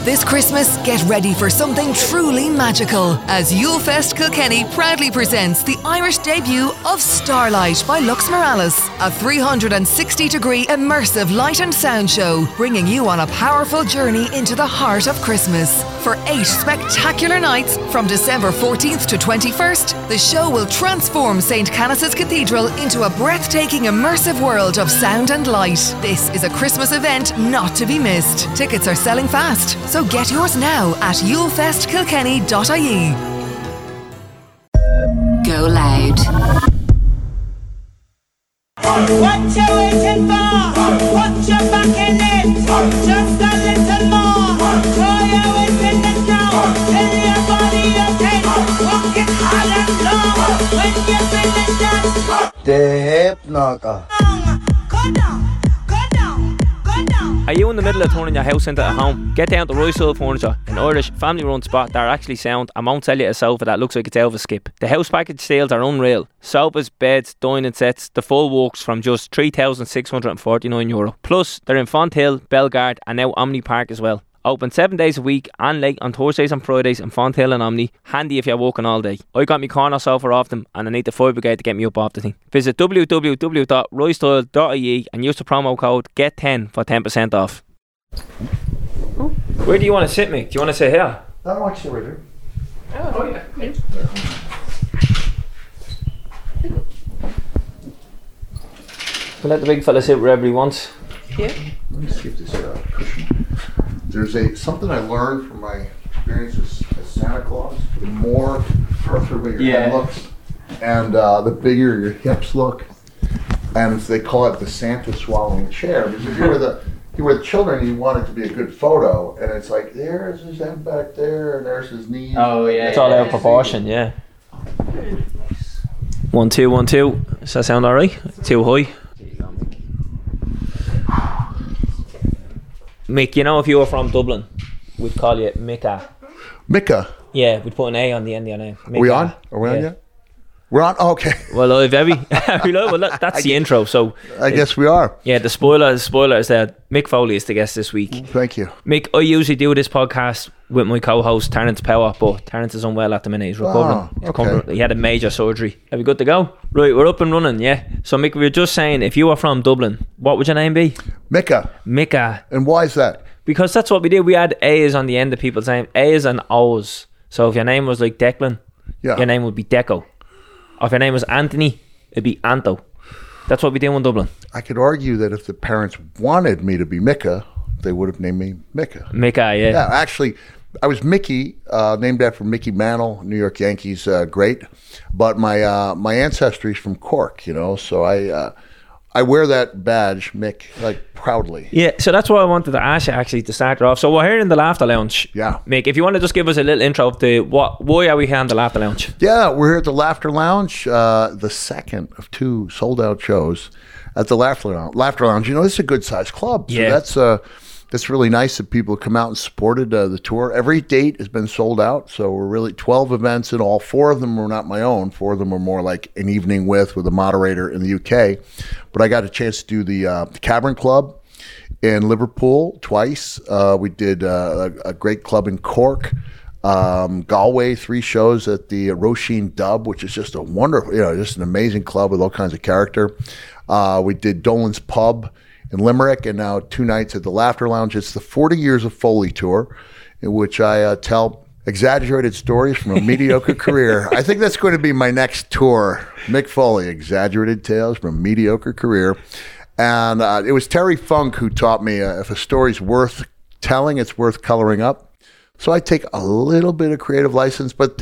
This Christmas, get ready for something truly magical as Yulefest Kilkenny proudly presents the Irish debut of Starlight by Lux Morales, a 360-degree immersive light and sound show, bringing you on a powerful journey into the heart of Christmas. For 8 spectacular nights from December 14th to 21st, the show will transform St. Canice's Cathedral into a breathtaking immersive world of sound and light. This is a Christmas event not to be missed. Tickets are selling fast, so get yours now at yulefestkilkenny.ie. Go loud. What you waiting for? Put your back in it. Just a little more. Throw your weight in it now. Tell your body okay. Walk it hard and long. When you finish that, The hip knocker. go down, go down, go down. Are you in the middle of turning your house into a home? Get down to Royal Furniture, an Irish family-run spot that are actually sound and won't sell you a sofa that looks like it's out of a skip. The house package sales are unreal. Sofas, beds, dining sets, the full works from just €3,649. Plus, they're in Fonthill, Belgard and now Omni Park as well. Open 7 days a week and late on Thursdays and Fridays in Fonthill and Omni. Handy if you're working all day. I got my corner sofa off them and I need the fire brigade to get me up off the thing. Visit www.roystyle.ie and use the promo code GET10 for 10% off. Where do you want to sit, Mick? Do you want to sit here? I want you right here. Oh yeah. We'll let the big fella sit wherever he wants. Let me see if this cushion. There's something I learned from my experience as Santa Claus. The more perfect your head looks, and the bigger your hips look, and they call it the Santa swallowing chair. Because if you're with children, you want it to be a good photo, and it's like there's his head back there, and there's his knees. Oh yeah, it's all out of proportion. Yeah. 1 2 1 2. Does that sound alright? Too high. Mick, you know, if you were from Dublin, we'd call you Micah. Micah. Yeah, we'd put an A on the end of your name. Are we on? Are we on yet? We're on? Oh, okay. Well, every well, that's the intro. So I guess we are. Yeah, the spoiler is that Mick Foley is the guest this week. Thank you. Mick, I usually do this podcast with my co-host Terence Power, but Terence is unwell at the minute. He's recovering. Okay. He had a major surgery. Are we good to go? Right, we're up and running, yeah. So Mick, we were just saying, if you were from Dublin, what would your name be? Micah. Micah. And why is that? Because that's what we did. We had A's on the end of people's name. A's and O's. So if your name was like Declan, your name would be Deco. Or if your name was Anthony, it'd be Anto. That's what we do in Dublin. I could argue that if the parents wanted me to be Micah, they would have named me Micah. Micah, yeah. Yeah, actually, I was Mickey, named after Mickey Mantle, New York Yankees great. But my ancestry is from Cork, you know, so I wear that badge, Mick, like proudly. Yeah, so that's what I wanted to ask you actually to start off. So we're here in the Laughter Lounge. Yeah. Mick, if you want to just give us a little intro to why are we here in the Laughter Lounge? Yeah, we're here at the Laughter Lounge, the second of 2 sold-out shows at the Laughter Lounge. You know, this is a good-sized club. Yeah. So that's really nice that people come out and supported the tour. Every date has been sold out, so we're really 12 events in all. 4 of them were not my own. 4 of them were more like an evening with a moderator in the UK. But I got a chance to do the Cavern Club in Liverpool twice. We did a great club in Cork. Galway, 3 shows at the Roisin Dub, which is just a wonderful, just an amazing club with all kinds of character. We did Dolan's Pub in Limerick, and now 2 nights at the Laughter Lounge. It's the 40 Years of Foley tour, in which I tell exaggerated stories from a mediocre career. I think that's going to be my next tour. Mick Foley, exaggerated tales from a mediocre career. And it was Terry Funk who taught me if a story's worth telling, it's worth coloring up. So I take a little bit of creative license, but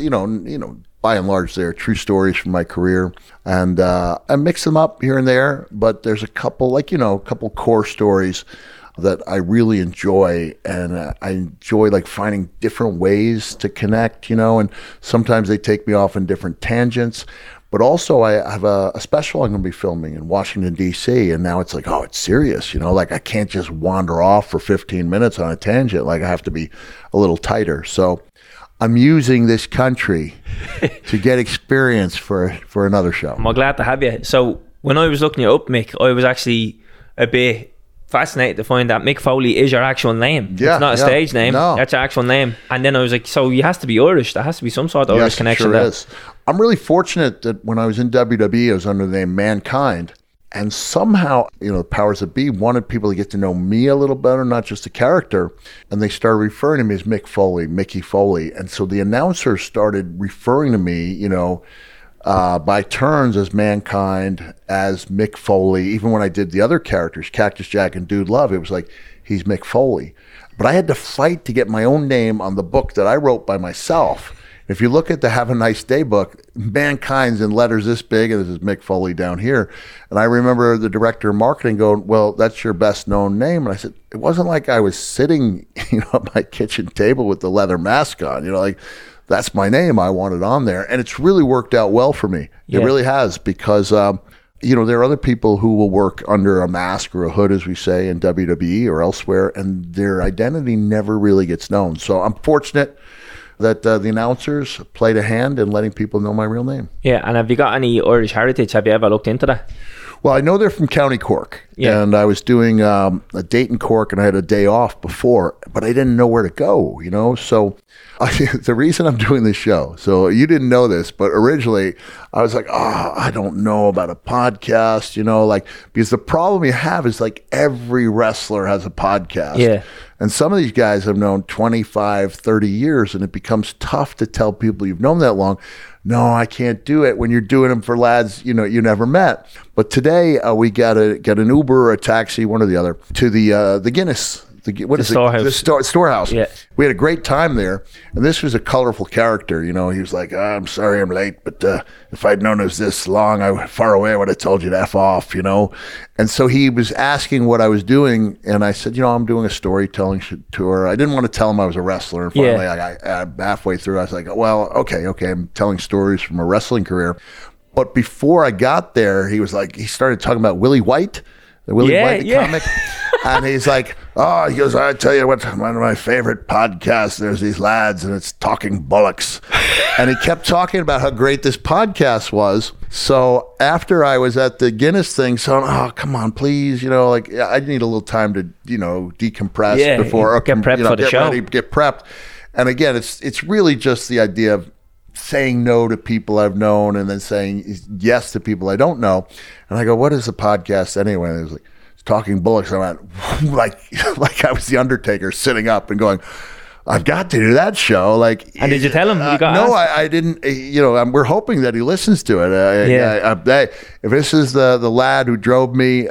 by and large, they're true stories from my career, and I mix them up here and there. But there's a couple, couple core stories that I really enjoy, and I enjoy finding different ways to connect, and sometimes they take me off in different tangents. But also I have a special I'm going to be filming in Washington, D.C., and now it's it's serious, I can't just wander off for 15 minutes on a tangent. I have to be a little tighter. So I'm using this country to get experience for another show. I'm glad to have you. So when I was looking you up, Mick, I was actually a bit fascinated to find that Mick Foley is your actual name. Yeah, it's not a stage name. No. That's your actual name. And then I was like, so he has to be Irish. There has to be some sort of Irish connection sure there. Is. I'm really fortunate that when I was in WWE, I was under the name Mankind. And somehow, the powers that be wanted people to get to know me a little better, not just the character. And they started referring to me as Mick Foley, Mickey Foley. And so the announcers started referring to me, by turns as Mankind, as Mick Foley. Even when I did the other characters, Cactus Jack and Dude Love, it was like, he's Mick Foley. But I had to fight to get my own name on the book that I wrote by myself. If you look at the Have a Nice Day book, Mankind's in letters this big, and this is Mick Foley down here. And I remember the director of marketing going, well, that's your best known name. And I said, it wasn't like I was sitting, at my kitchen table with the leather mask on, that's my name. I want it on there. And it's really worked out well for me. Yeah. It really has, because, there are other people who will work under a mask or a hood, as we say, in WWE or elsewhere, and their identity never really gets known. So I'm fortunate that the announcers played a hand in letting people know my real name. Yeah, and have you got any Irish heritage? Have you ever looked into that? Well, I know they're from County Cork, Yeah. and I was doing a date in Cork, and I had a day off before, but I didn't know where to go, So the reason I'm doing this show, so you didn't know this, but originally I was like, I don't know about a podcast, because the problem you have is like every wrestler has a podcast. Yeah. And some of these guys have known 25, 30 years, and it becomes tough to tell people you've known that long, no, I can't do it when you're doing them for lads, you never met. But today we got an Uber or a taxi, one or the other, to the Guinness. Storehouse. The storehouse. Yeah. We had a great time there, and this was a colorful character. He was like, I'm sorry I'm late, but if I'd known it was this long, far away, I would have told you to F off, And so he was asking what I was doing, and I said, I'm doing a storytelling tour. I didn't want to tell him I was a wrestler, and finally, I halfway through, I was like, well, okay, I'm telling stories from a wrestling career. But before I got there, he started talking about Willie White, the Willie White comic. And he's like, he goes, I tell you what, one of my favorite podcasts, there's these lads and it's Talking Bullocks. And he kept talking about how great this podcast was. So after I was at the Guinness thing, come on, please, I need a little time to, decompress before get prepped for the show. Ready, get prepped. And again, it's really just the idea of saying no to people I've known and then saying yes to people I don't know. And I go, what is a podcast anyway? And it was like, Talking Bullocks. I went like I was the Undertaker sitting up and going, I've got to do that show. And did you tell him? You got no, asked? I didn't. We're hoping that he listens to it. If this is the lad who drove me,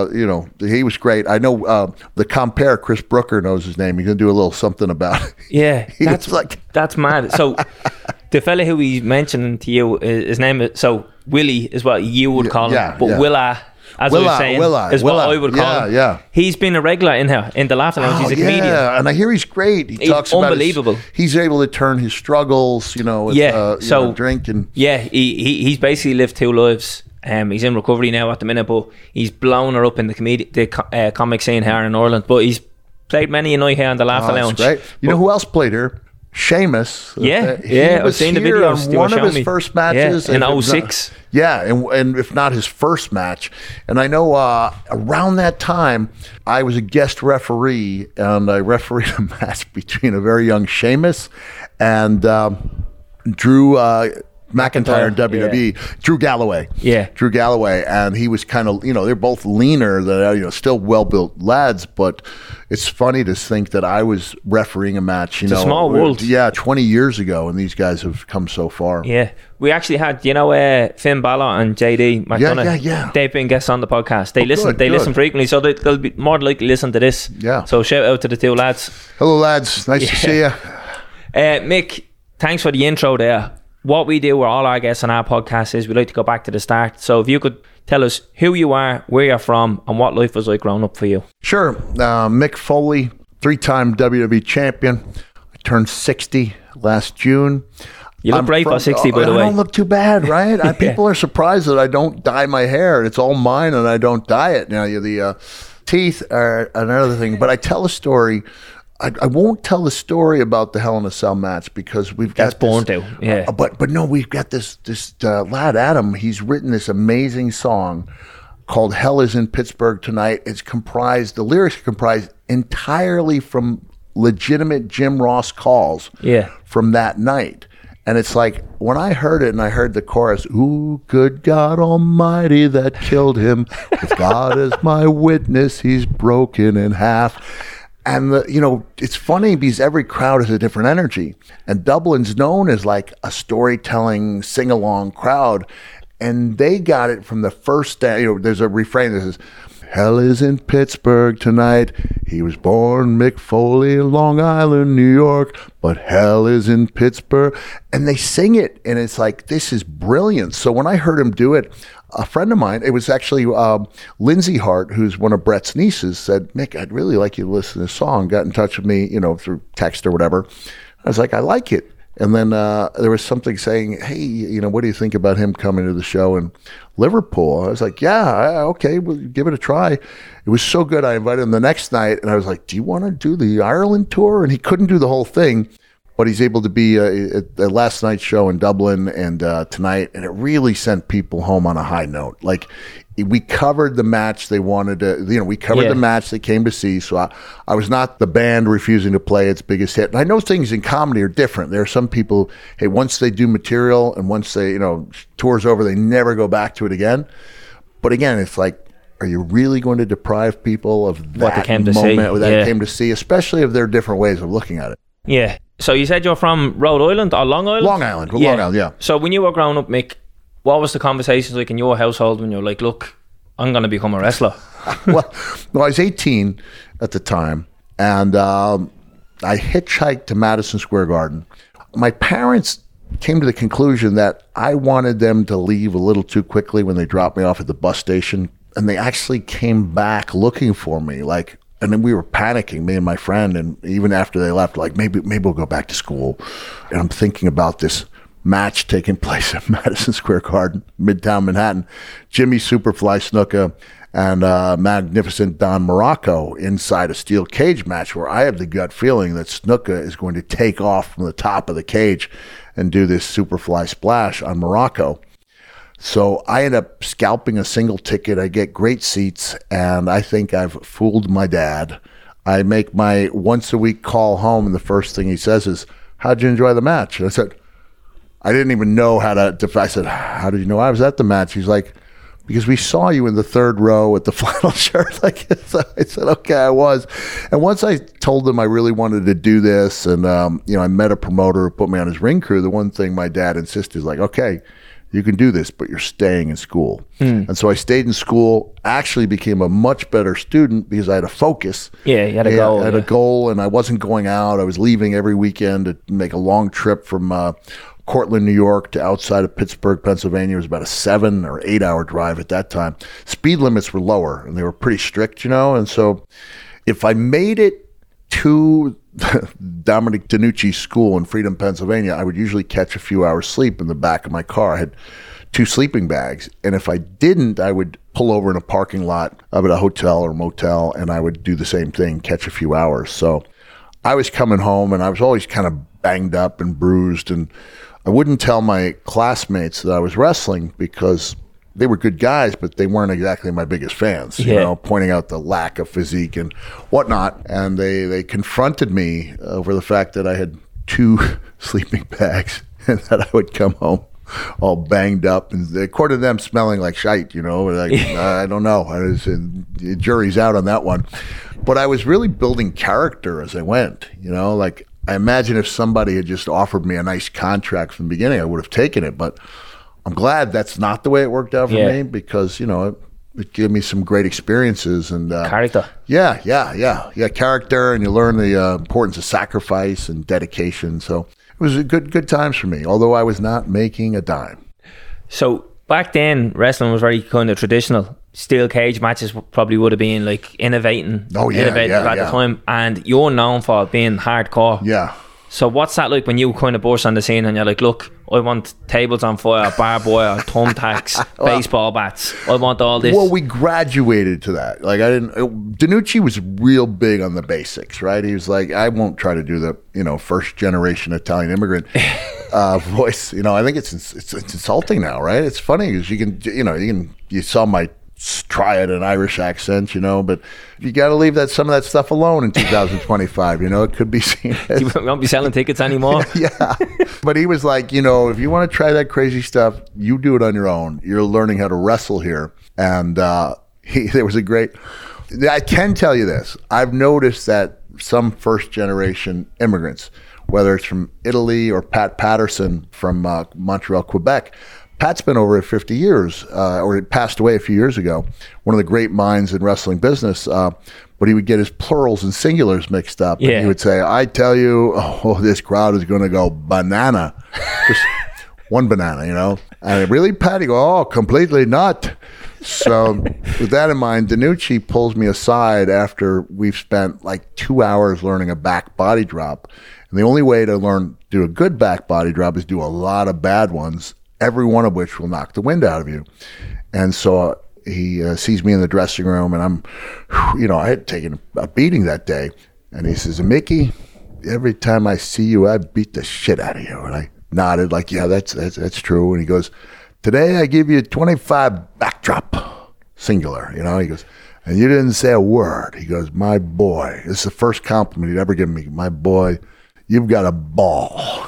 he was great. I know the compere, Chris Brooker knows his name. He's gonna do a little something about it. Yeah, that's mad. So the fella who he's mentioning to you, his name is Willie is what you would call him, but Willa. As I was saying, is what I would call him. Yeah. He's been a regular in here, in the Laughter Lounge. He's a comedian. Yeah, and I hear he's great. He's talks unbelievable. About he's able to turn his struggles, with drink and... Yeah, he's basically lived two lives. He's in recovery now at the minute, but he's blown her up in the comic scene here in Ireland. But he's played many a night here in the Laughter Lounge. Great. You know who else played here? Sheamus. I've seen the videos. On one of his first matches in 06. And if not his first match. And I know around that time, I was a guest referee, and I refereed a match between a very young Sheamus and Drew McIntyre in WWE, Drew Galloway. Yeah. Drew Galloway. And he was kind of, they're both leaner, still well-built lads, but it's funny to think that I was refereeing a match, It's a small world. Yeah, 20 years ago, and these guys have come so far. Yeah. We actually had, Finn Balor and JD McDonough. Yeah. They've been guests on the podcast. They listen frequently, so they'll be more likely to listen to this. Yeah. So shout out to the two lads. Hello, lads. Nice to see you. Mick, thanks for the intro there. What we do with all our guests on our podcast is we like to go back to the start. So if you could tell us who you are, where you're from, and what life was like growing up for you. Sure. Mick Foley, 3-time WWE champion. I turned 60 last June. You look great for 60, by the way. I don't look too bad, right? People are surprised that I don't dye my hair. It's all mine, and I don't dye it. Now, the teeth are another thing. But I tell a story. I won't tell the story about the Hell in a Cell match because we've got But no, we've got this lad Adam. He's written this amazing song called Hell is in Pittsburgh Tonight. The lyrics are comprised entirely from legitimate Jim Ross calls from that night. And it's like, when I heard it and I heard the chorus, ooh, good God Almighty that killed him, with God as my witness, he's broken in half. And, it's funny because every crowd has a different energy. And Dublin's known as like a storytelling, sing-along crowd. And they got it from the first day. There's a refrain that says, hell is in Pittsburgh tonight. He was born Mick Foley in Long Island, New York, but hell is in Pittsburgh. And they sing it, and it's like, this is brilliant. So when I heard him do it, a friend of mine, it was actually Lindsay Hart, who's one of Brett's nieces, said, Mick, I'd really like you to listen to this song. Got in touch with me, through text or whatever. I was like, I like it. And then there was something saying, hey, what do you think about him coming to the show in Liverpool? I was like, yeah, okay, we'll give it a try. It was so good. I invited him the next night, and I was like, do you want to do the Ireland tour? And he couldn't do the whole thing, but he's able to be at the last night's show in Dublin and tonight, and it really sent people home on a high note. Like, we covered the match they wanted to, we covered the match they came to see. So I was not the band refusing to play its biggest hit. And I know things in comedy are different. There are some people, hey, once they do material and once they, tour's over, they never go back to it again. But again, it's like, are you really going to deprive people of that what they came to moment they came to see, especially if there are different ways of looking at it? Yeah. So you said you're from Rhode Island or Long Island? Long Island. Long Island, yeah. So when you were growing up, Mick, what was the conversations like in your household when you were like, look, I'm going to become a wrestler? Well, I was 18 at the time, and I hitchhiked to Madison Square Garden. My parents came to the conclusion that I wanted them to leave a little too quickly when they dropped me off at the bus station, and they actually came back looking for me, and then we were panicking, me and my friend, and even after they left, like, maybe we'll go back to school. And I'm thinking about this match taking place at Madison Square Garden, Midtown Manhattan. Jimmy Superfly Snuka and Magnificent Don Morocco inside a steel cage match where I have the gut feeling that Snuka is going to take off from the top of the cage and do this Superfly splash on Morocco. So I end up scalping a single ticket. I get great seats, and I think I've fooled my dad. I make my once-a-week call home, and the first thing he says is, how'd you enjoy the match? And I said, I didn't even know how to I said, how did you know I was at the match? He's like, because we saw you in the third row at the final shirt. I said, okay, I was. And once I told him I really wanted to do this, and I met a promoter who put me on his ring crew, the one thing my dad insisted is like, okay, you can do this, but you're staying in school. And so I stayed in school, actually became a much better student because I had a focus. Yeah, you had a goal. I had a goal, and I wasn't going out. I was leaving every weekend to make a long trip from Cortland, New York to outside of Pittsburgh, Pennsylvania. It was about a 7 or 8 hour drive at that time. Speed limits were lower, and they were pretty strict, and so if I made it to Dominic DeNucci's school in Freedom, Pennsylvania, I would usually catch a few hours sleep in the back of my car. I had 2 sleeping bags, and if I didn't, I would pull over in a parking lot of a hotel or motel, and I would do the same thing, catch a few hours. So I was coming home, and I was always kind of banged up and bruised, and I wouldn't tell my classmates that I was wrestling because they were good guys, but they weren't exactly my biggest fans, pointing out the lack of physique and whatnot. And they confronted me over the fact that I had 2 sleeping bags and that I would come home all banged up, and according to them, smelling like shite, I don't know. The jury's out on that one. But I was really building character as I went, I imagine if somebody had just offered me a nice contract from the beginning, I would have taken it. But I'm glad that's not the way it worked out for me because, it gave me some great experiences and character. Yeah, character, and you learn the importance of sacrifice and dedication. So it was a good times for me, although I was not making a dime. So back then, wrestling was very kind of traditional. Steel cage matches probably would have been like innovating at the time, and you're known for being hardcore. Yeah. So what's that like when you kind of burst on the scene and you're like, look, I want tables on fire, barbed wire, thumbtacks, baseball bats. I want all this. Well, we graduated to that. DeNucci was real big on the basics, right? He was like, I won't try to do the, first generation Italian immigrant voice. I think it's insulting now, right? It's funny because you saw my try it in an Irish accent, but you got to leave some of that stuff alone in 2025. It could be seen as, You won't be selling tickets anymore. yeah. But he was like, if you want to try that crazy stuff, you do it on your own. You're learning how to wrestle here. And there was I can tell you this. I've noticed that some first generation immigrants, whether it's from Italy or Pat Patterson from Montreal, Quebec, Pat's been over 50 years, or he passed away a few years ago. One of the great minds in wrestling business, but he would get his plurals and singulars mixed up. Yeah. And he would say, I tell you, this crowd is going to go banana. Just one banana, And really, Pat, he go, completely not. So with that in mind, DiNucci pulls me aside after we've spent like 2 hours learning a back body drop. And the only way to do a good back body drop is do a lot of bad ones, every one of which will knock the wind out of you. And so he sees me in the dressing room, and I'm, I had taken a beating that day. And he says, Mickey, every time I see you, I beat the shit out of you. And I nodded like, yeah, that's true. And he goes, today I give you 25 backdrop, singular. He goes, and you didn't say a word. He goes, my boy, this is the first compliment he'd ever given me. My boy, you've got a ball.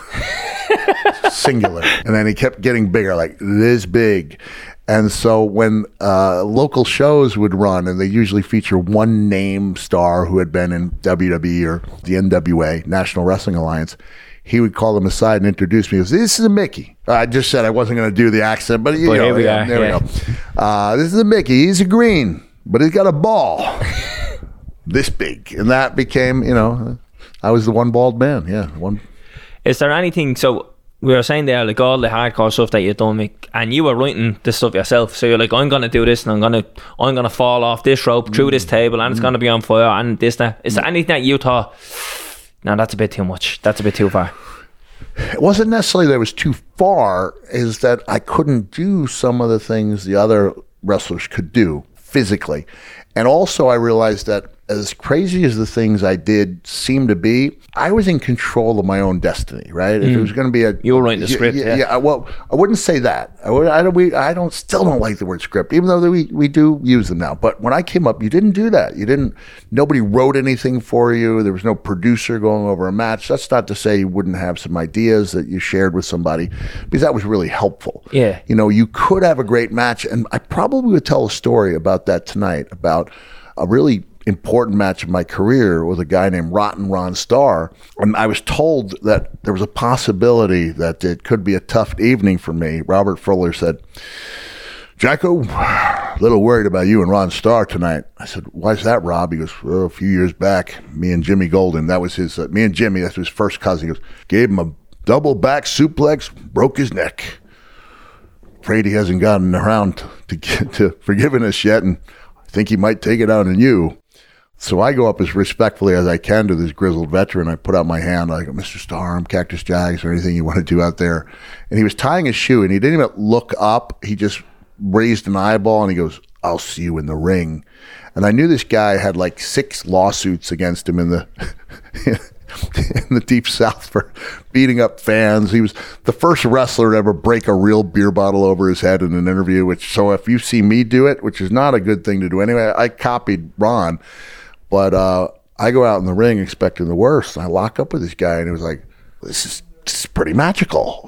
Singular. And then he kept getting bigger, like this big. And so when local shows would run, and they usually feature one name star who had been in WWE or the NWA, National Wrestling Alliance, he would call them aside and introduce me. He goes, this is a Mickey. I just said I wasn't going to do the accent, but here we are. There we go. This is a Mickey. He's a green, but he's got a ball this big. And that became, I was the one bald man. Yeah. One. Is there anything, so we were saying there, like all the hardcore stuff that you've done, Mick, and you were writing this stuff yourself. So you're like, I'm going to do this, and I'm going to fall off this rope through this table, and it's going to be on fire, and this, that. Is there anything that you thought, no, that's a bit too much, that's a bit too far? It wasn't necessarily that it was too far, is that I couldn't do some of the things the other wrestlers could do physically. And also I realized that as crazy as the things I did seem to be, I was in control of my own destiny, right? If it was going to be you were writing the script. Yeah. Well, I wouldn't say that. I still don't like the word script, even though we do use them now. But when I came up, you didn't do that. Nobody wrote anything for you. There was no producer going over a match. That's not to say you wouldn't have some ideas that you shared with somebody, because that was really helpful. Yeah. You could have a great match, and I probably would tell a story about that tonight, about a really important match of my career with a guy named Rotten Ron Starr. And I was told that there was a possibility that it could be a tough evening for me. Robert Fuller said, Jacko, a little worried about you and Ron Starr tonight. I said, why is that, Rob? He goes, well, a few years back, me and Jimmy Golden, that was his, me and Jimmy, that's his first cousin. He goes, gave him a double back suplex, broke his neck. Afraid he hasn't gotten around to get to forgiving us yet, and I think he might take it out on you. So I go up as respectfully as I can to this grizzled veteran. I put out my hand. I go, Mr. Starr, I'm Cactus Jags, or anything you want to do out there. And he was tying his shoe, and he didn't even look up. He just raised an eyeball, and he goes, I'll see you in the ring. And I knew this guy had like 6 lawsuits against him in the in the Deep South for beating up fans. He was the first wrestler to ever break a real beer bottle over his head in an interview, so if you see me do it, which is not a good thing to do anyway, I copied Ron. But I go out in the ring expecting the worst. And I lock up with this guy, and he was like, this is pretty magical.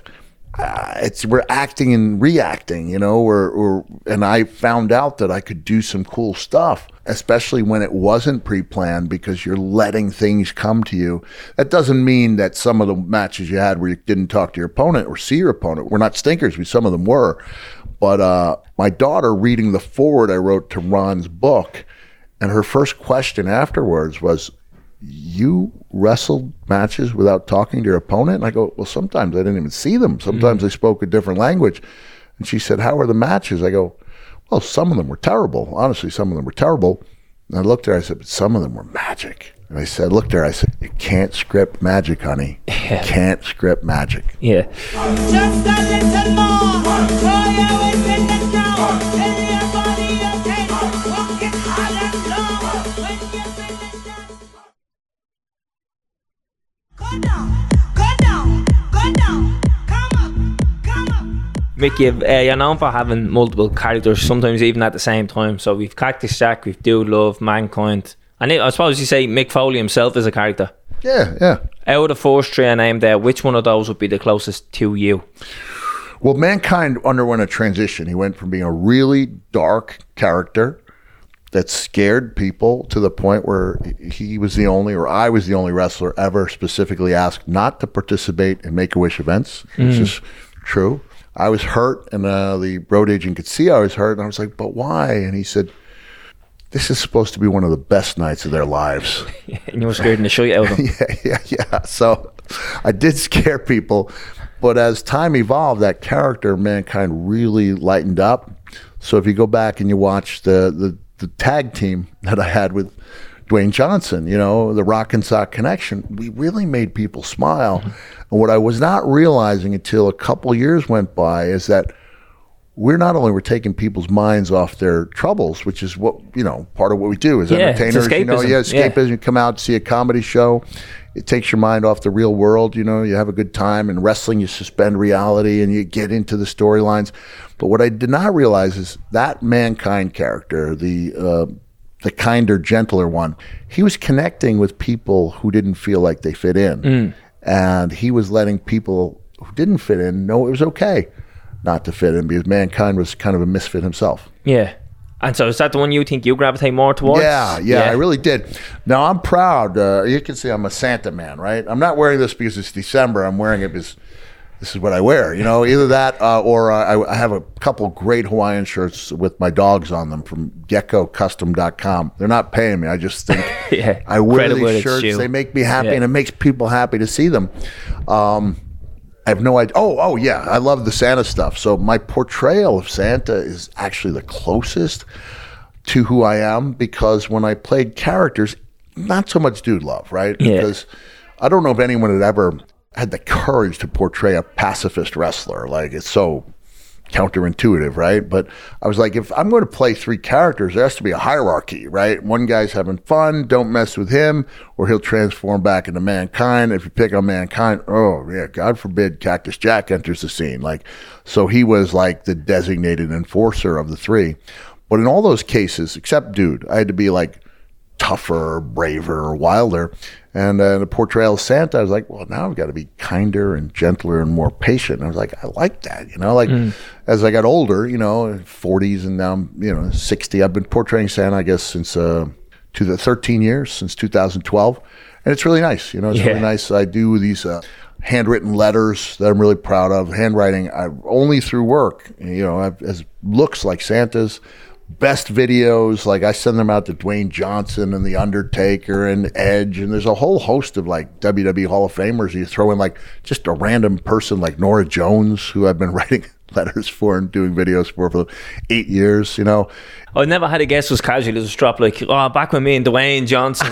We're acting and reacting, and I found out that I could do some cool stuff, especially when it wasn't pre-planned, because you're letting things come to you. That doesn't mean that some of the matches you had where you didn't talk to your opponent or see your opponent were not stinkers. Some of them were. But my daughter, reading the foreword I wrote to Ron's book, and her first question afterwards was, you wrestled matches without talking to your opponent? And I go, well, sometimes I didn't even see them. Sometimes they spoke a different language. And she said, how were the matches? I go, well, some of them were terrible. Honestly, some of them were terrible. And I looked at her, I said, but some of them were magic. And I said, you can't script magic, honey. You can't script magic. Yeah. Just a little more. Throw your weight in the ground. Tell your body okay. Walk it hard and long. When you finish that. Go down. Go down. Go down. Come up. Come up. Mick, you're known for having multiple characters, sometimes even at the same time. So we've Cactus Jack, we've Dude Love, Mankind. And I suppose you say Mick Foley himself is a character. Yeah. Out of the first three I named there, which one of those would be the closest to you? Well, Mankind underwent a transition. He went from being a really dark character that scared people to the point where he was the only, or I was the only wrestler ever specifically asked not to participate in Make-A-Wish events. It's just true. I was hurt, and the road agent could see I was hurt, and I was like, but why? And he said, this is supposed to be one of the best nights of their lives. And you were scared in the shit out of them. Yeah. So I did scare people, but as time evolved, that character, Mankind, really lightened up. So if you go back and you watch the tag team that I had with Dwayne Johnson, the Rock and Sock Connection, we really made people smile. And what I was not realizing until a couple years went by is that we're taking people's minds off their troubles, which is what, part of what we do as entertainers. It's escapism. Escapism. You come out, see a comedy show. It takes your mind off the real world. You have a good time. In wrestling, you suspend reality and you get into the storylines. But what I did not realize is that Mankind character, the kinder, gentler one, he was connecting with people who didn't feel like they fit in. And he was letting people who didn't fit in know it was okay not to fit in, because Mankind was kind of a misfit himself. Yeah. And so is that the one you think you gravitate more towards? Yeah, I really did. Now, I'm proud. You can see I'm a Santa man, right? I'm not wearing this because it's December. I'm wearing it because this is what I wear. Either that or I have a couple great Hawaiian shirts with my dogs on them from geckocustom.com. They're not paying me. I just think I wear these shirts. They make me happy, and it makes people happy to see them. I have no idea. Oh, yeah. I love the Santa stuff. So my portrayal of Santa is actually the closest to who I am, because when I played characters, not so much Dude Love, right? Yeah. Because I don't know if anyone had ever had the courage to portray a pacifist wrestler. Like, it's so counterintuitive, right? But I was like, if I'm going to play three characters, there has to be a hierarchy, right? One guy's having fun, don't mess with him, or he'll transform back into Mankind. If you pick on Mankind, oh yeah, God forbid Cactus Jack enters the scene. So he was like the designated enforcer of the three. But in all those cases, except Dude, I had to be like tougher, braver, wilder. And the portrayal of Santa, I was like, well, now I've got to be kinder and gentler and more patient. And I was like, I like that, As I got older, 40s, and now I'm, 60. I've been portraying Santa, I guess, since 13 years, since 2012. And it's really nice, it's really nice. I do these handwritten letters that I'm really proud of. Handwriting, only through work, as looks like Santa's. Best videos, like I send them out to Dwayne Johnson and The Undertaker and Edge, and there's a whole host of WWE Hall of Famers. You throw in just a random person like Nora Jones, who I've been writing letters for and doing videos for 8 years, I never had a guess was casually just drop back with me and Dwayne Johnson,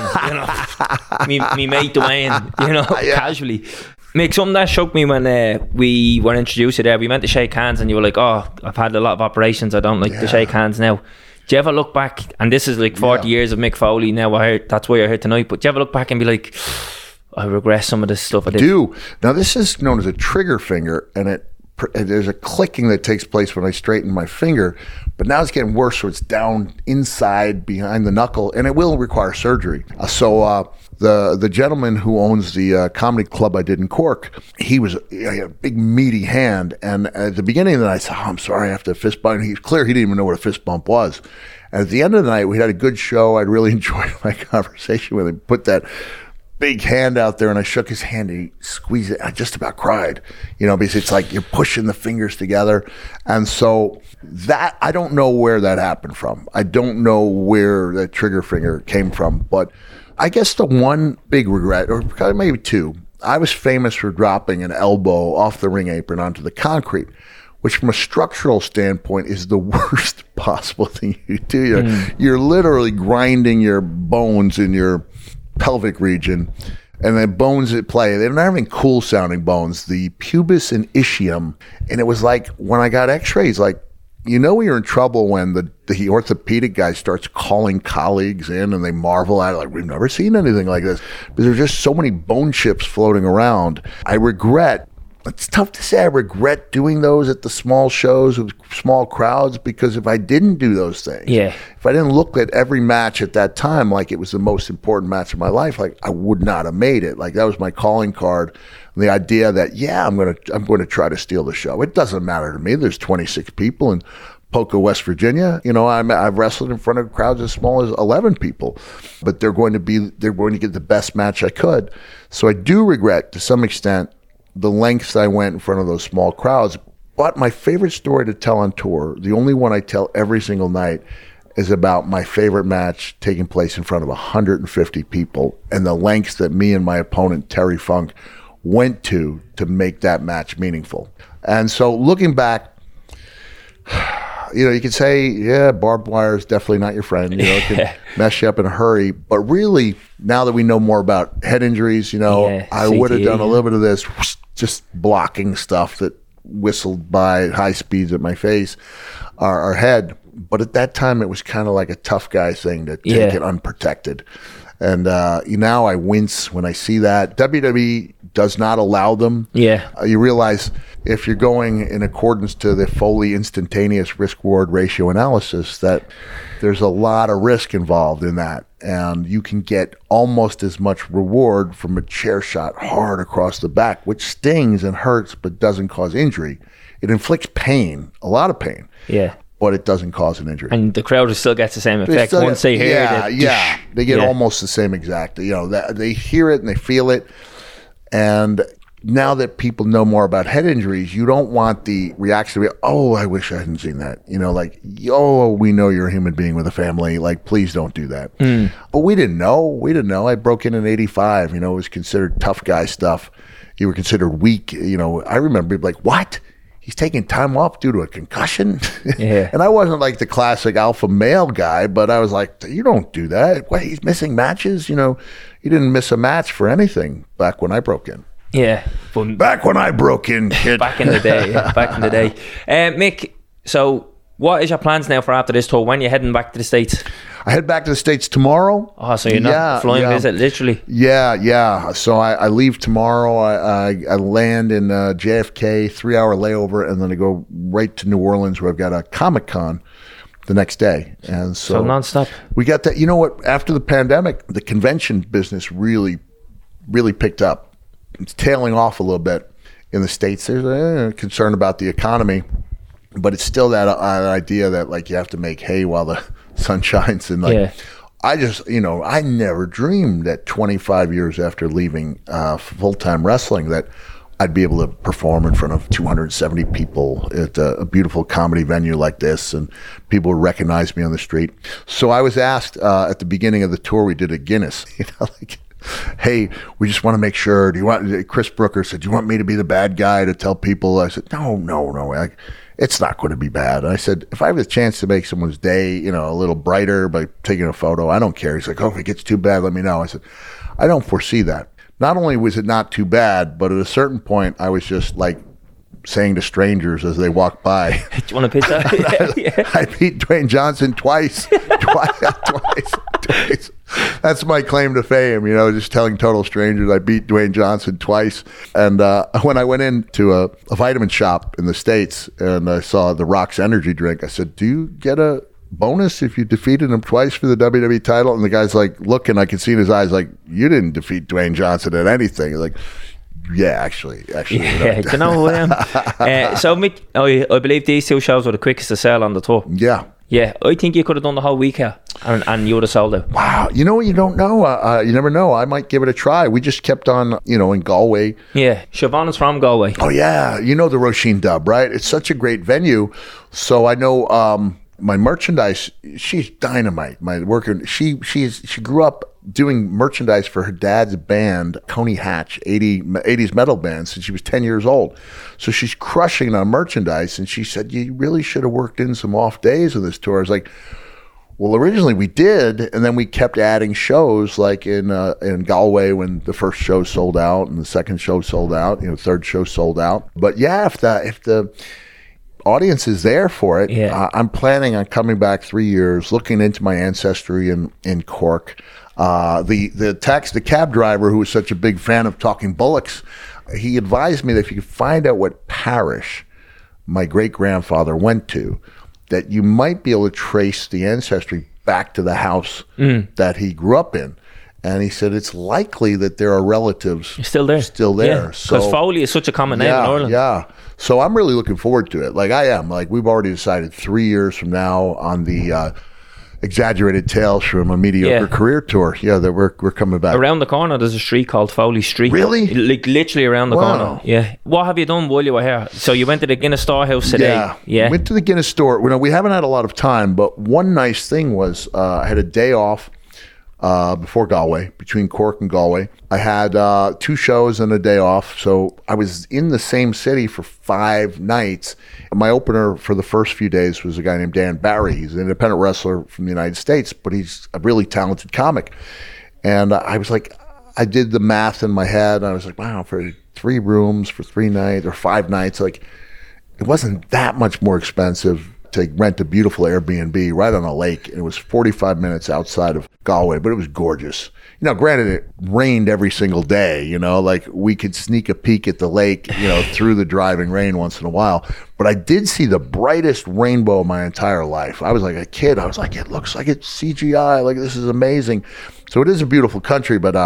me mate Dwayne, casually. Mick, something that shook me when we were introduced to there, we went to shake hands and you were like, oh, I've had a lot of operations, I don't like to shake hands now. Do you ever look back, and this is 40 years of Mick Foley now, that's why you're here tonight, but do you ever look back and be like, I regret some of this stuff I did? I do. Now this is known as a trigger finger, and there's a clicking that takes place when I straighten my finger, but now it's getting worse, so it's down inside behind the knuckle, and it will require surgery. The gentleman who owns the comedy club I did in Cork, he had a big meaty hand, and at the beginning of the night I said, I'm sorry, I have to fist bump. He's clear he didn't even know what a fist bump was. And at the end of the night, we had a good show. I'd really enjoyed my conversation with him. Put that big hand out there, and I shook his hand, and he squeezed it. I just about cried, because it's like you're pushing the fingers together. And so that, I don't know where that happened from. I don't know where that trigger finger came from, but I guess the one big regret, or maybe two, I was famous for dropping an elbow off the ring apron onto the concrete, which from a structural standpoint is the worst possible thing you do. You're literally grinding your bones in your pelvic region, and the bones at play, they're not even cool sounding bones, the pubis and ischium. And it was like, when I got x-rays, you're in trouble when the orthopedic guy starts calling colleagues in and they marvel at it, we've never seen anything like this, because there's just so many bone chips floating around. I regret it's tough to say I regret doing those at the small shows with small crowds, because if I didn't do those things, if I didn't look at every match at that time like it was the most important match of my life, like I would not have made it. Like that was my calling card. And the idea that, I'm going to try to steal the show. It doesn't matter to me. There's 26 people in Poco, West Virginia. I've wrestled in front of crowds as small as 11 people, but they're going to get the best match I could. So I do regret, to some extent, the lengths I went in front of those small crowds. But my favorite story to tell on tour, the only one I tell every single night, is about my favorite match taking place in front of 150 people and the lengths that me and my opponent, Terry Funk, went to make that match meaningful. And so looking back, you could say, barbed wire is definitely not your friend. It can mess you up in a hurry. But really, now that we know more about head injuries, I would have done a little bit of this, just blocking stuff that whistled by at high speeds at my face or head. But at that time, it was kind of like a tough guy thing to take it unprotected. And now I wince when I see that. WWE does not allow them. You realize if you're going in accordance to the Foley instantaneous risk-reward ratio analysis, that there's a lot of risk involved in that. And you can get almost as much reward from a chair shot hard across the back, which stings and hurts but doesn't cause injury. It inflicts pain, a lot of pain. But it doesn't cause an injury. And the crowd still gets the same effect once they hear it. They get almost the same exact. They hear it and they feel it. And now that people know more about head injuries, you don't want the reaction to be, oh, I wish I hadn't seen that. We know you're a human being with a family. Like, please don't do that. But we didn't know. I broke in 85. It was considered tough guy stuff. You were considered weak. I remember like, what? He's taking time off due to a concussion. And I wasn't like the classic alpha male guy, but I was like, you don't do that. What, he's missing matches? He didn't miss a match for anything back when I broke in. Back when I broke in, kid. Back in the day. Mick, so what is your plans now for after this tour? When are you heading back to the States? I head back to the States tomorrow. Oh, so you're not flying visit, literally? Yeah. So I leave tomorrow. I land in JFK, 3-hour layover, and then I go right to New Orleans, where I've got a Comic-Con the next day. And so nonstop. We got that. You know what? After the pandemic, the convention business really, really picked up. It's tailing off a little bit in the States. There's a concern about the economy, but it's still that idea that like you have to make hay while the sun shines. And I just, I never dreamed that 25 years after leaving full-time wrestling that I'd be able to perform in front of 270 people at a beautiful comedy venue like this, and people would recognize me on the street. So I was asked at the beginning of the tour, we did a Guinness, hey, we just want to make sure, Chris Brooker said, do you want me to be the bad guy to tell people? I said, no. It's not going to be bad. I said, if I have a chance to make someone's day, a little brighter by taking a photo, I don't care. He's like, if it gets too bad, let me know. I said, I don't foresee that. Not only was it not too bad, but at a certain point, I was just like saying to strangers as they walked by, do you want a pizza? I beat Dwayne Johnson twice. That's my claim to fame, just telling total strangers I beat Dwayne Johnson twice. And when I went into a vitamin shop in the States and I saw the Rock's energy drink, I said, do you get a bonus if you defeated him twice for the WWE title? And the guy's like looking, I could see in his eyes like, you didn't defeat Dwayne Johnson at anything. He's like, yeah, actually. Yeah, do you know who I am? So, Mick, I believe these two shows were the quickest to sell on the tour. Yeah, I think you could have done the whole week here and you would have sold it. Wow. You know what? You don't know. You never know. I might give it a try. We just kept on, in Galway. Yeah. Siobhan is from Galway. Oh, yeah. You know the Roisin Dub, right? It's such a great venue. So I know my merchandise, she's dynamite. She grew up doing merchandise for her dad's band, Coney Hatch, 80s metal band, since she was 10 years old. So she's crushing on merchandise. And she said, you really should have worked in some off days of this tour. I was like, well, originally we did. And then we kept adding shows like in Galway when the first show sold out and the second show sold out, third show sold out. But yeah, if the audience is there for it, I'm planning on coming back 3 years, looking into my ancestry in Cork. The cab driver, who was such a big fan of Talking Bullocks, he advised me that if you could find out what parish my great-grandfather went to, that you might be able to trace the ancestry back to the house that he grew up in. And he said it's likely that there are relatives still there. Yeah, because Foley is such a common name in Ireland. Yeah. So I'm really looking forward to it. Like I am. Like we've already decided 3 years from now on the Exaggerated Tales from a Mediocre Career tour. Yeah, that we're coming back. Around the corner, there's a street called Foley Street. Really? Like literally around the corner. Yeah. What have you done while you were here? So you went to the Guinness Storehouse today. Yeah. Went to the Guinness store. We haven't had a lot of time, but one nice thing was I had a day off before Galway, between Cork and Galway. I had 2 shows and a day off, so I was in the same city for 5 nights. My opener for the first few days was a guy named Dan Barry. He's an independent wrestler from the United States, but he's a really talented comic. And I was like, I did the math in my head, and I was like, wow, for 3 rooms for 3 nights or 5 nights, like it wasn't that much more expensive to rent a beautiful Airbnb right on a lake. It was 45 minutes outside of Galway, but it was gorgeous. Granted, it rained every single day, like we could sneak a peek at the lake, through the driving rain once in a while. But I did see the brightest rainbow of my entire life. I was like a kid. I was like, it looks like it's CGI. Like, this is amazing. So it is a beautiful country, but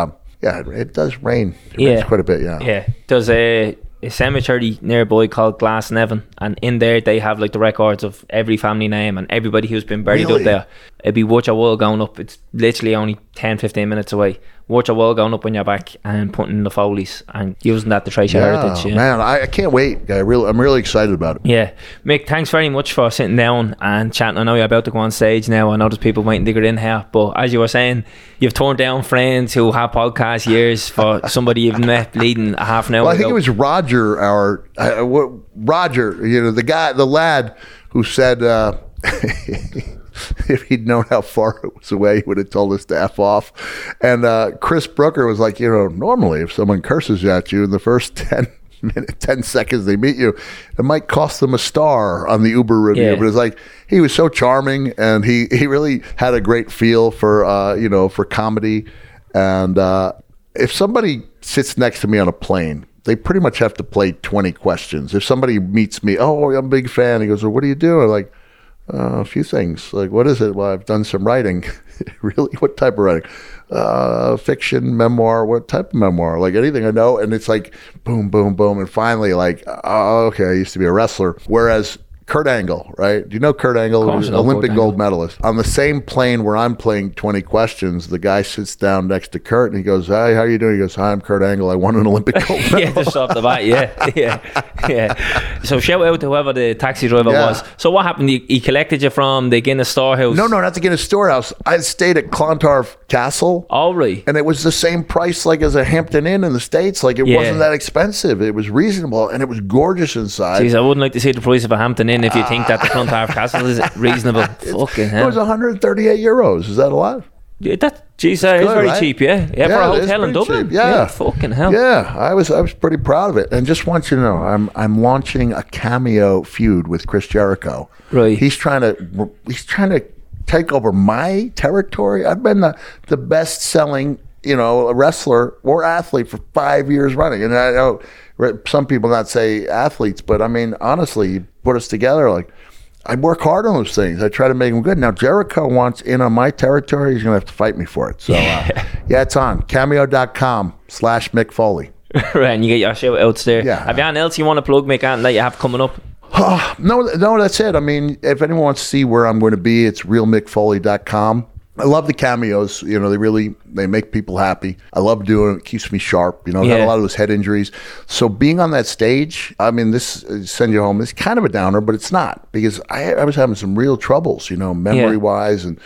it does rain. It rains quite a bit, Yeah. There's a cemetery nearby called Glasnevin, and in there they have like the records of every family name and everybody who's been buried up there. It'd be worth a while going up. It's literally only 10-15 minutes away. Worth a while going up when you're back and putting in the Foleys and using that to trace your heritage. Yeah, man, I can't wait. I'm really excited about it. Yeah, Mick, thanks very much for sitting down and chatting. I know you're about to go on stage now. I know there's people waiting to get in here, but as you were saying, you've turned down friends who have podcast years for somebody you've met bleeding a half an hour ago. I think it was Roger, the lad who said if he'd known how far it was away, he would have told us to F off. And Chris Brooker was like, normally if someone curses at you in the first 10 seconds they meet you, it might cost them a star on the Uber review. But it's like, he was so charming, and he really had a great feel for for comedy. And if somebody sits next to me on a plane, they pretty much have to play 20 questions. If somebody meets me, I'm a big fan, he goes, well, what do you do? I'm like, a few things. Like, what is it? Well, I've done some writing. Really? What type of writing? Fiction, memoir. What type of memoir? Like anything I know. And it's like boom, boom, boom. And finally, like, okay, I used to be a wrestler. Whereas Kurt Angle, right? Do you know Kurt Angle? Olympic gold medalist. On the same plane where I'm playing 20 questions, the guy sits down next to Kurt and he goes, "Hi, how you doing?" He goes, "Hi, I'm Kurt Angle. I won an Olympic gold medal." Yeah, just off the bat. Yeah. So shout out to whoever the taxi driver was. So what happened? He collected you from the Guinness Storehouse? No, not the Guinness Storehouse. I stayed at Clontarf Castle. Oh, right. And it was the same price like as a Hampton Inn in the States. Like, it wasn't that expensive. It was reasonable, and it was gorgeous inside. Jeez, I wouldn't like to see the price of a Hampton Inn if you think that the Clontarf Castle is reasonable. Fucking hell. It was 138 euros. Is that a lot? Yeah, that is very right? cheap, yeah, for a hotel in Dublin. Cheap. Yeah, fucking hell. Yeah, I was pretty proud of it. And just want you to know, I'm launching a cameo feud with Chris Jericho. Right. He's trying to take over my territory. I've been the best selling wrestler or athlete for 5 years running. And I know some people not say athletes, but I mean, honestly, you put us together, like, I work hard on those things. I try to make them good. Now, Jericho wants in on my territory. He's going to have to fight me for it. So, it's on cameo.com/Mick Foley. Right, and you get your shout outs there. Yeah. Have you anything else you want to plug, Mick, and that you have coming up? No, that's it. I mean, if anyone wants to see where I'm going to be, it's realmickfoley.com. I love the cameos. They make people happy. I love doing it. It keeps me sharp. I've had a lot of those head injuries. So being on that stage, I mean, this send you home is kind of a downer, but it's not, because I was having some real troubles, memory wise, and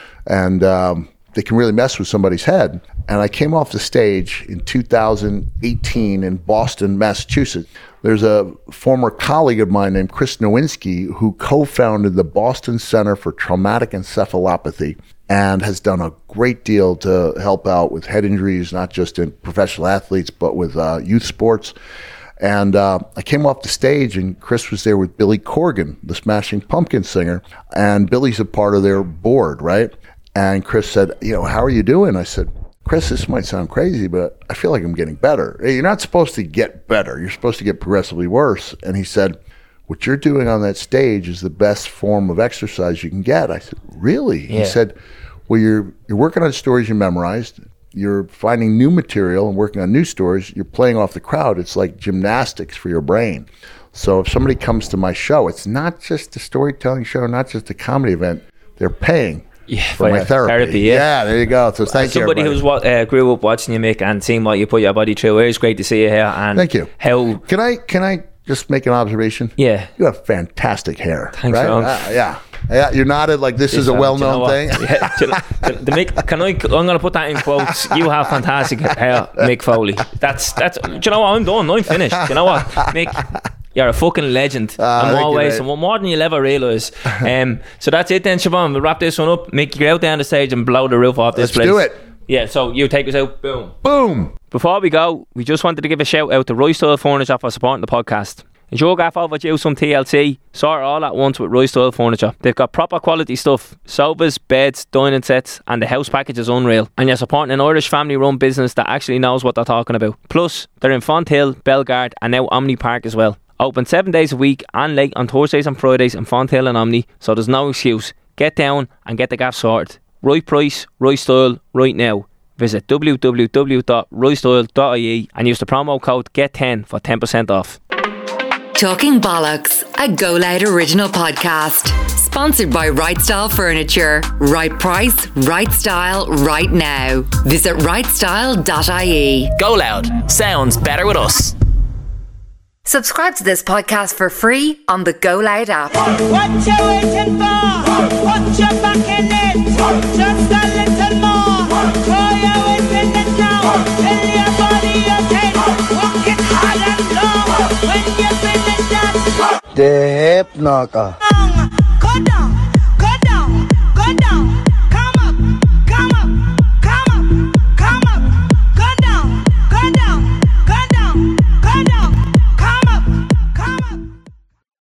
they can really mess with somebody's head. And I came off the stage in 2018 in Boston, Massachusetts. There's a former colleague of mine named Chris Nowinski who co-founded the Boston Center for Traumatic Encephalopathy and has done a great deal to help out with head injuries, not just in professional athletes, but with youth sports. And I came off the stage, and Chris was there with Billy Corgan, the Smashing Pumpkins singer, and Billy's a part of their board, right? And Chris said, how are you doing? I said, Chris, this might sound crazy, but I feel like I'm getting better. You're not supposed to get better. You're supposed to get progressively worse. And he said, what you're doing on that stage is the best form of exercise you can get. I said, really? Yeah. He said, well, you're working on stories you memorized. You're finding new material and working on new stories. You're playing off the crowd. It's like gymnastics for your brain. So if somebody comes to my show, it's not just a storytelling show, not just a comedy event. They're paying for my therapy. Yeah, there you go. So thank you, somebody who's grew up watching you, Mick, and seeing what you put your body through. It's great to see you here. And thank you. How can I just make an observation? Yeah, you have fantastic hair. Thanks, right? Yeah, you nodded like this is a well-known thing. I'm going to put that in quotes. You have fantastic hair, Mick Foley. That's. Do you know what? I'm done. I'm finished. Do you know what, Mick? You're a fucking legend in more ways, and more than you'll ever realise. So that's it then, Siobhan. We'll wrap this one up. Mick, you get out there on the stage and blow the roof off this place. Let's do it. Yeah, so you take us out. Boom. Boom. Before we go, we just wanted to give a shout out to Roy Style Furniture for supporting the podcast. Is your gaff overdue some TLC? Sort it all at once with Roy Style Furniture. They've got proper quality stuff. Sofas, beds, dining sets, and the house package is unreal. And you're supporting an Irish family-run business that actually knows what they're talking about. Plus, they're in Fonthill, Belgard, and now Omni Park as well. Open 7 days a week and late on Thursdays and Fridays in Fonthill and Omni, so there's no excuse. Get down and get the gaff sorted. Right price, right style, right now. Visit www.rightstyle.ie and use the promo code GET10 for 10% off. Talking Bollocks, a Go Loud original podcast. Sponsored by Right Style Furniture. Right price, right style, right now. Visit rightstyle.ie. Go Loud. Sounds better with us. Subscribe to this podcast for free on the Go Loud app. What you waiting for? Put your back in it. Just a little more. Throw your weight in it now. Tell your body okay. Walk it hard and long. When you finish that, the hip knocker. go down.